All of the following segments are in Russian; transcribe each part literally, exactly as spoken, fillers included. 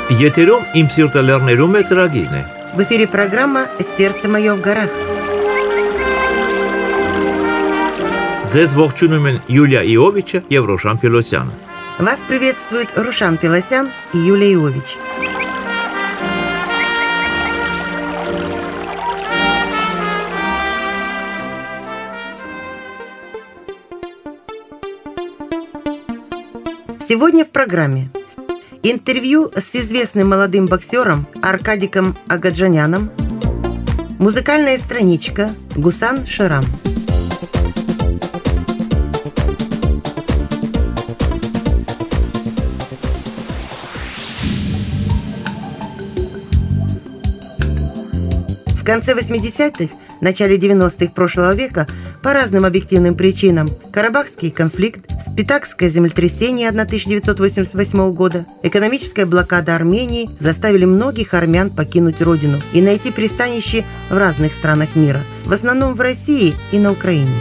Եթերում իմ սիրտը լեռներում է ծրագիրն է։ В эфире программа «Сердце мое в горах». Ձեզ ողջունում են Յուլիա Իովիչը եւ Ռուշան Պելոսյանը։ Вас приветствуют Рушан Пелосян и Юлия Иович. Сегодня в программе интервью с известным молодым боксером Аркадиком Агаджаняном, музыкальная страничка Гусан Шерам. В конце восьмидесятых, начале девяностых прошлого века по разным объективным причинам Карабахский конфликт, Спитакское землетрясение тысяча девятьсот восемьдесят восьмого года, экономическая блокада Армении заставили многих армян покинуть родину и найти пристанище в разных странах мира, в основном в России и на Украине.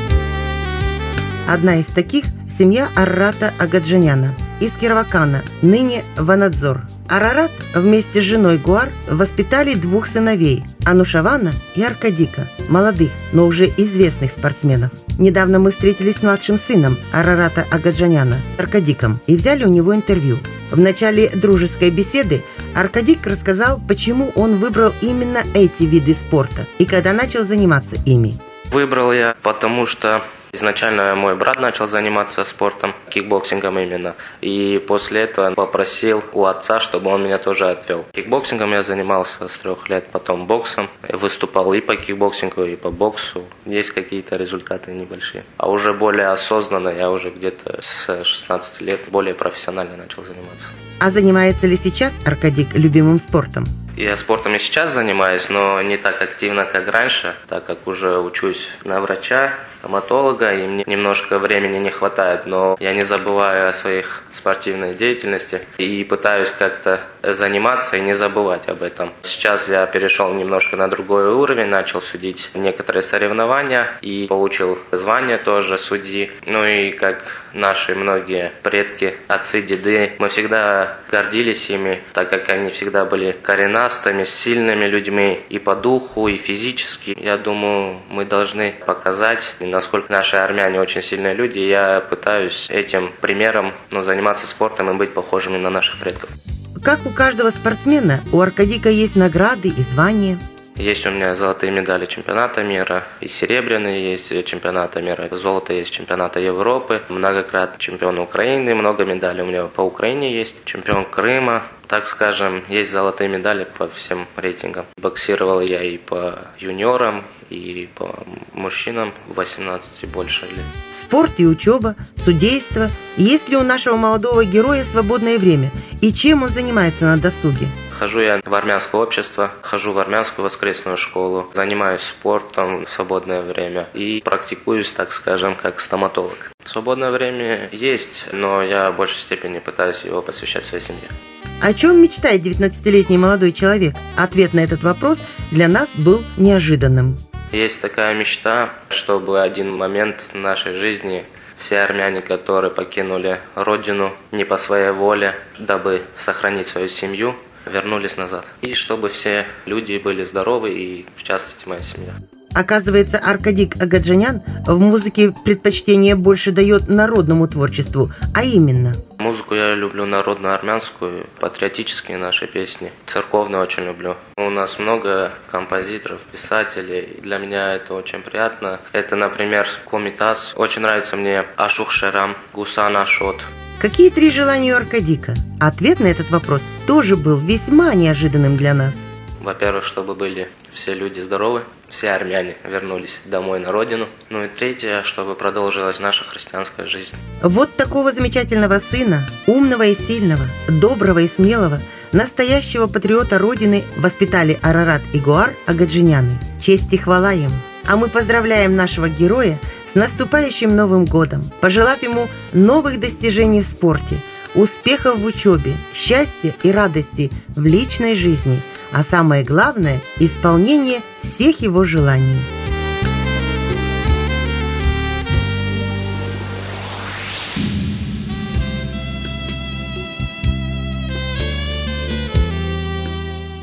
Одна из таких – семья Арарата Агаджаняна из Кировакана, ныне Ванадзор. Арарат вместе с женой Гуар воспитали двух сыновей – Анушавана и Аркадика, молодых, но уже известных спортсменов. Недавно мы встретились с младшим сыном Арарата Агаджаняна, Аркадиком, и взяли у него интервью. В начале дружеской беседы Аркадик рассказал, почему он выбрал именно эти виды спорта и когда начал заниматься ими. Выбрал я, потому что изначально мой брат начал заниматься спортом, кикбоксингом именно. И после этого попросил у отца, чтобы он меня тоже отвел. Кикбоксингом я занимался с трех лет, потом боксом. Выступал и по кикбоксингу, и по боксу. Есть какие-то результаты небольшие. А уже более осознанно, я уже где-то с шестнадцати лет более профессионально начал заниматься. А занимается ли сейчас Аркадик любимым спортом? Я спортом и сейчас занимаюсь, но не так активно, как раньше, так как уже учусь на врача, стоматолога, и мне немножко времени не хватает, но я не забываю о своих спортивной деятельности и пытаюсь как-то заниматься и не забывать об этом. Сейчас я перешел немножко на другой уровень, начал судить некоторые соревнования и получил звание тоже судьи. Ну и как наши многие предки, отцы, деды, мы всегда гордились ими, так как они всегда были коренастыми, сильными людьми и по духу, и физически. Я думаю, мы должны показать, насколько наши армяне очень сильные люди. Я пытаюсь этим примером ну, заниматься спортом и быть похожими на наших предков. Как у каждого спортсмена, у Аркадика есть награды и звания. Есть у меня золотые медали чемпионата мира, и серебряные есть чемпионата мира, золото есть чемпионата Европы, многократный чемпион Украины, много медалей у меня по Украине есть, чемпион Крыма. Так скажем, есть золотые медали по всем рейтингам. Боксировал я и по юниорам, и по мужчинам восемнадцати и больше лет. Спорт и учеба, судейство. Есть ли у нашего молодого героя свободное время? И чем он занимается на досуге? Хожу я в армянское общество, хожу в армянскую воскресную школу, занимаюсь спортом в свободное время и практикуюсь, так скажем, как стоматолог. Свободное время есть, но я в большей степени пытаюсь его посвящать своей семье. О чем мечтает девятнадцатилетний молодой человек? Ответ на этот вопрос для нас был неожиданным. Есть такая мечта, чтобы один момент в нашей жизни все армяне, которые покинули родину не по своей воле, дабы сохранить свою семью, вернулись назад. И чтобы все люди были здоровы, и в частности моя семья. Оказывается, Аркадик Агаджанян в музыке предпочтение больше дает народному творчеству, а именно... Музыку я люблю народную армянскую, патриотические наши песни, церковные очень люблю. У нас много композиторов, писателей, для меня это очень приятно. Это, например, Комитас, очень нравится мне Ашух Шерам, Гусан Ашот. Какие три желания у Аркадика? Ответ на этот вопрос тоже был весьма неожиданным для нас. Во-первых, чтобы были все люди здоровы, все армяне вернулись домой на родину. Ну и третье, чтобы продолжилась наша христианская жизнь. Вот такого замечательного сына, умного и сильного, доброго и смелого, настоящего патриота Родины воспитали Арарат и Гуар Агаджаняны. Честь и хвала им! А мы поздравляем нашего героя с наступающим Новым годом, пожелав ему новых достижений в спорте, успехов в учебе, счастья и радости в личной жизни, а самое главное – исполнение всех его желаний.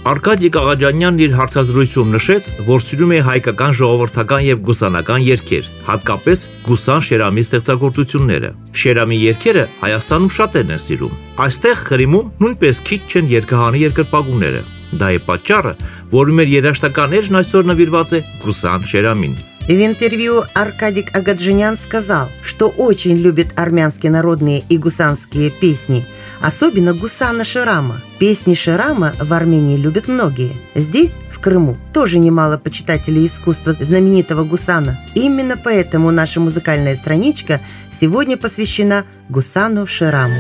Արկադի Կաղաջանյանն իր հարցազրույցում նշեց, որ սիրում է հայկական ժողովրդական եւ գուսանական երգեր, հատկապես Գուսան Շերամի ստեղծագործությունները։ Շերամի երգերը Հայաստանում շատերն են սիրում։ Այստեղ Ղրիմում նույնպես քիչ չեն երգահանի երկրպագուները։ Դա է պատճառը, որ մեր երաժշտական էջն այսօր նվիրված է Գուսան Շերամին։ В интервью Аркадик Агоджанян сказал, что очень любит армянские народные и гусанские песни, особенно Гусана Шерама. Песни Шерама в Армении любят многие. Здесь, в Крыму, тоже немало почитателей искусства знаменитого Гусана. Именно поэтому наша музыкальная страничка сегодня посвящена Гусану Шераму.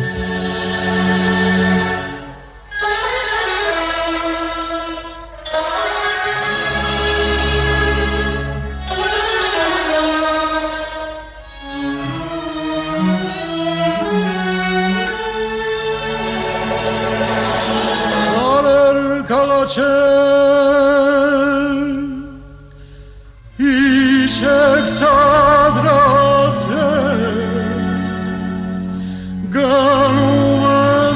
Իշեք սադրացել, գանում եմ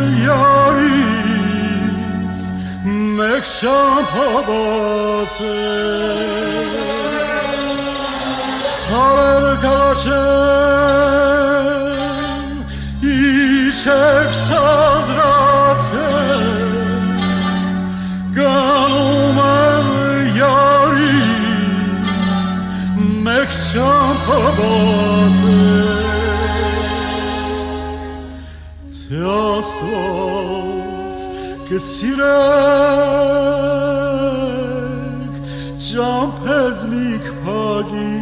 յարից, մեկ շամփաբացել, սարեր կաչեմ, իշեք սադրացել, գանում եմ յարից, մեկ շամփաբացել, թե Աստված կսիրեք ճամփեզնիկ փագի,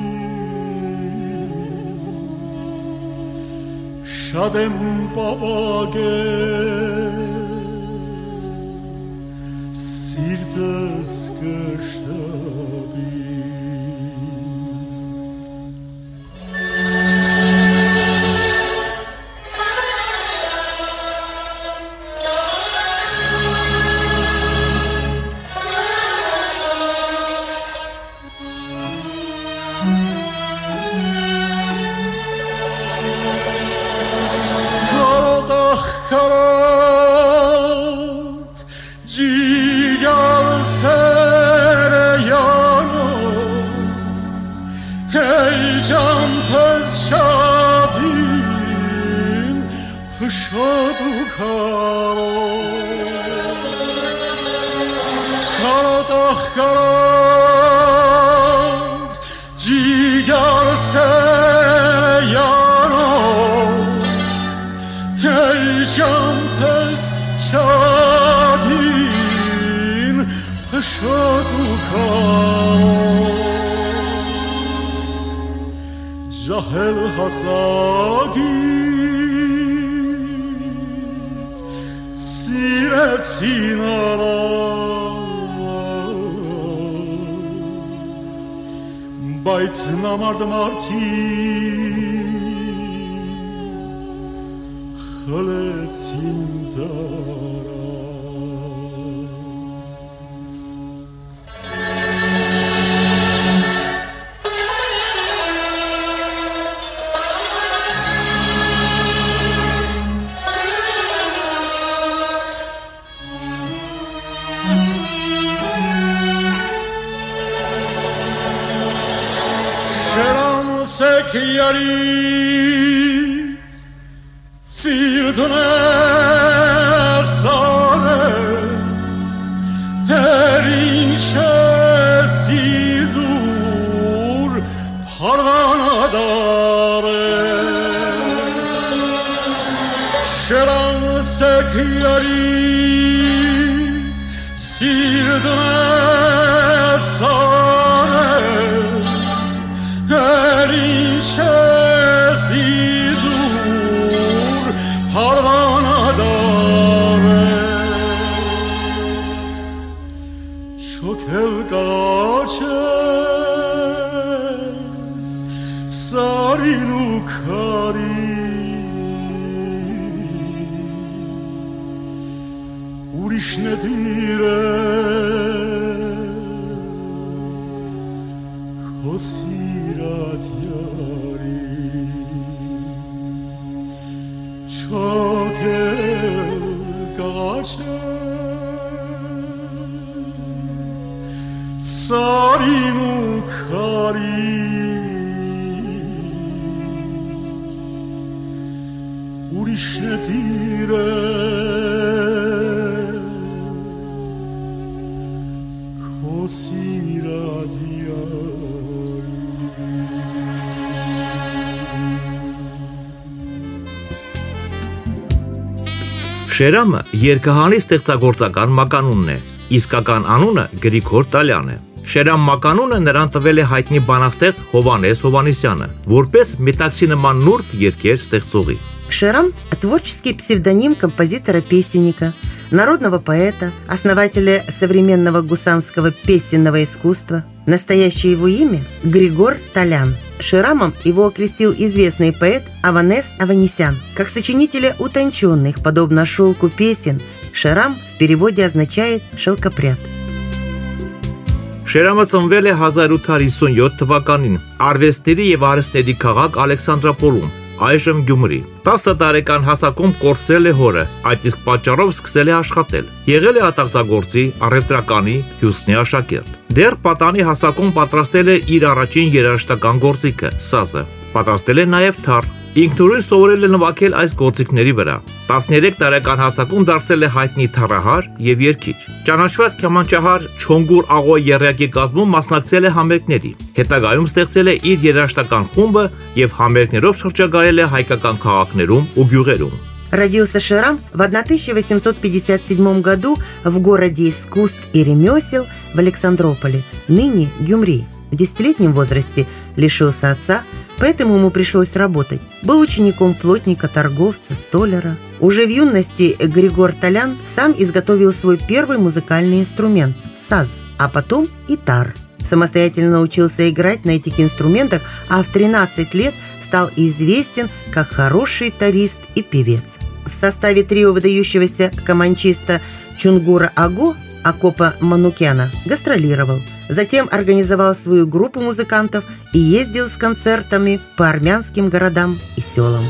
շատ եմ պապագել, սիրտս կշտաբի, Karot, cigar sereyano, heyecan pez şadin, şadu karot. Karot ah karot, cigar sereyano, heyecan pes şadin, şadu karot. Cahel hasagiz, siretsin aram, bayt namard marti, Խլեցին դարա Շերամ սեք յարի Sirtun ersare, her inçesiz ur parvanadare. Şeram sekyari, sirtun ersare, her inçesiz ur parvanadare. Şokel kaçes sarinu kari, uriş nedire kosirat yari. Şokel kaçes Սարին ու քարի ուրիշն է տիրը քո սիրած յարի Շերամը երգահանի ստեղծագործական մականունն է, իսկական անունը Գրիգոր Տալյան է։ Շերամ մականունը նրան տվել է հայտնի բանաստեղծ Հովհաննես Հովհաննիսյանը, որպես մետաքսի նման նուրբ երգեր ստեղծողի։ Шерам – творческий псевдоним композитора-песенника, народного поэта, основателя современного гусанского песенного искусства. Настоящее его имя – Григор Талян. Шерамом его окрестил известный поэт Аванес Аванесян. Как сочинителя утонченных, подобно шелку песен, Шерам в переводе означает «шелкопряд». Շերամը ծնվել է հազար ութ հարյուր հիսունյոթ թվականին արվեստների եւ արհեստների քաղաք Ալեքսանդրապոլում, այժմ Գյումրի։ տասը տարեկան հասակում կորցրել է հորը, այդ իսկ պատճառով սկսել է աշխատել։ Եղել է ատաղձագործի, առևտրականի, հյուսնի աշակերտ։ Դեռ պատանի հասակում պատրաստել է իր առաջին երաժշտական գործիքը՝ սազը։ Պատրաստել է նաև թառ։ Ինքնուրույն սովորել է նվագել այս գործիքների վրա։ տասներեք տարեկան հասակում դարձել է հայտնի թառահար եւ երգիչ։ Ճանաչված քմանչահար Չոնգուր Աղոյ Եռյակի կազմում մասնակցել է համերգների։ Հետագայում ստեղծել է իր երաժշտական խումբը եւ համերգներով շրջագայել է հայկական քաղաքներում ու գյուղերում։ Родился Шерам в тысяча восемьсот пятьдесят седьмом году в городе искусств и ремесел в Александрополе, ныне Гюмри. В десятилетнем возрасте лишился отца, поэтому ему пришлось работать. Был учеником плотника, торговца, столяра. Уже в юности Григор Талян сам изготовил свой первый музыкальный инструмент – саз, а потом и тар. Самостоятельно учился играть на этих инструментах, а в тринадцать лет стал известен как хороший тарист и певец. В составе трио выдающегося каманчиста Чунгура Аго Акопа Манукяна гастролировал. Затем организовал свою группу музыкантов и ездил с концертами по армянским городам и селам.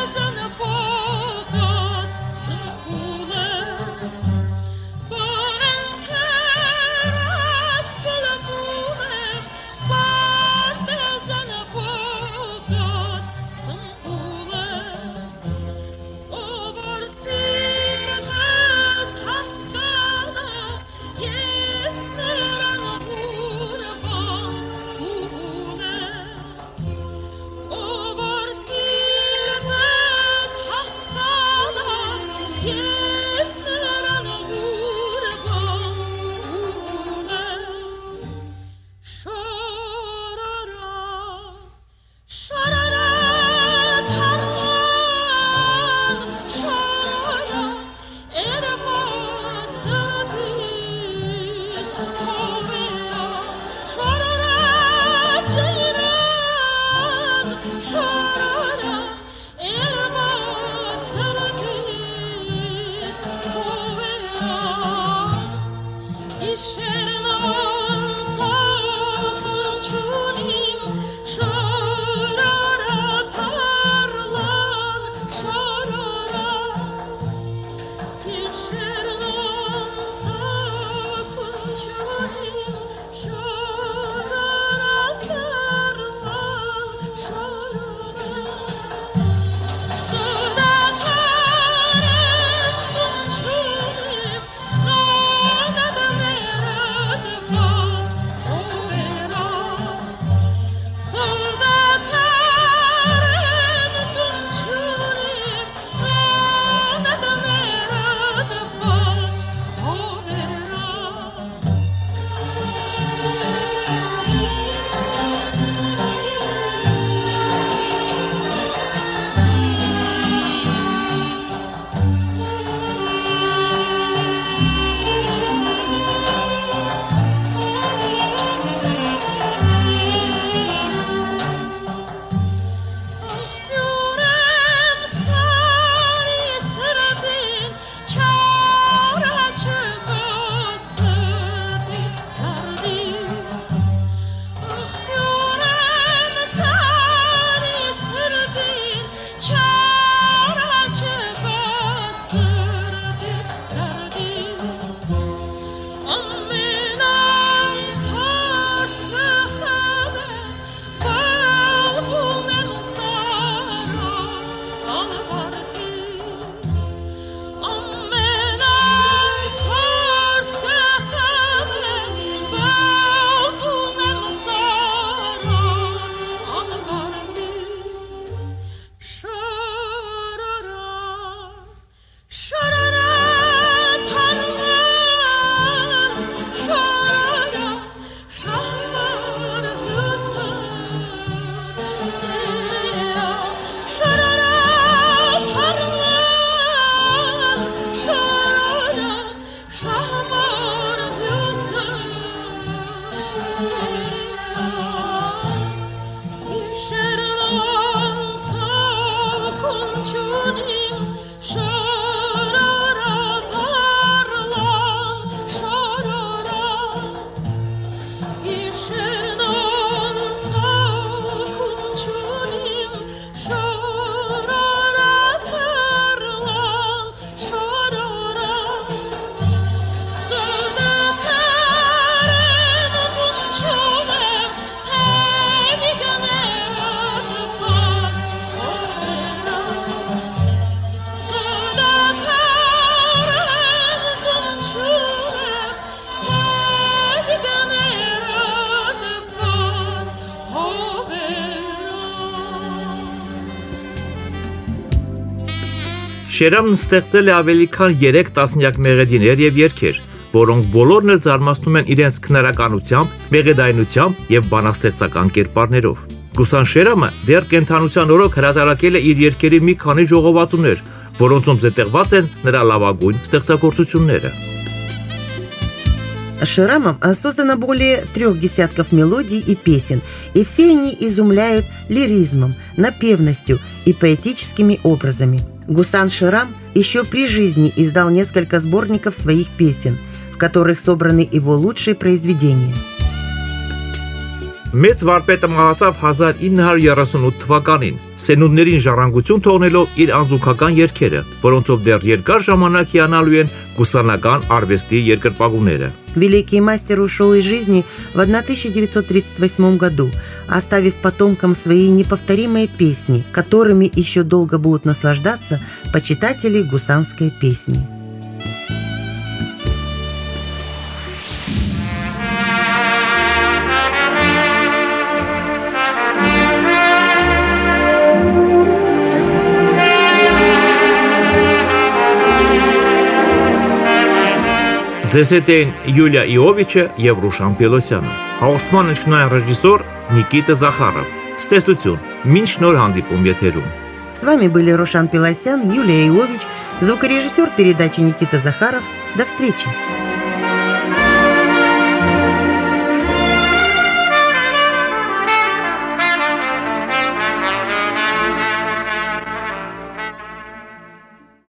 Born Շերամն ստեղծել է ավելի քան երեք տասնյակ մեղեդիներ եւ երգեր, որոնք բոլորն էլ զարմացնում են իրենց քնարականությամբ, մեղեդայնությամբ եւ բանաստեղծական կերպարներով։ Գուսան Շերամը դեռ կենթանության օրոք հրատարակել է իր երգերի մի քանի ժողովածուներ, որոնցում զետեղված են նրա լավագույն стեղծագործությունները։ Шерамом создано более трех десятков мелодий и песен, и все они изумляют лиризмом, напевностью и поэтическими образами. Гусан Шерам еще при жизни издал несколько сборников своих песен, в которых собраны его лучшие произведения. Մեծ վարպետը մահացավ հազար ինը հարյուր երեսունութ թվականին, սենունդներին ժառանգություն թողնելով իր անզուգական երգերը, որոնցով դեռ երկար ժամանակ հիանալու են գուսանական արվեստի երկրպագուները։ Великий мастер ушел из жизни в тысяча девятьсот тридцать восьмом году, оставив потомкам свои неповторимые песни, которыми еще долго будут наслаждаться почитатели гусанской песни. Ձեզ հետ են Յուլիա Իովիչը եւ Ռուշան Պելոսյանը։ Հաղորդման նշանային ռեժիսոր Նիկիտա Զախարով։ Ստեսություն։ Մինչ նոր հանդիպում եթերում։ С вами были Рушан Пелосян, Юлия Иович, звукорежиссер передачи Никита Захаров. До встречи!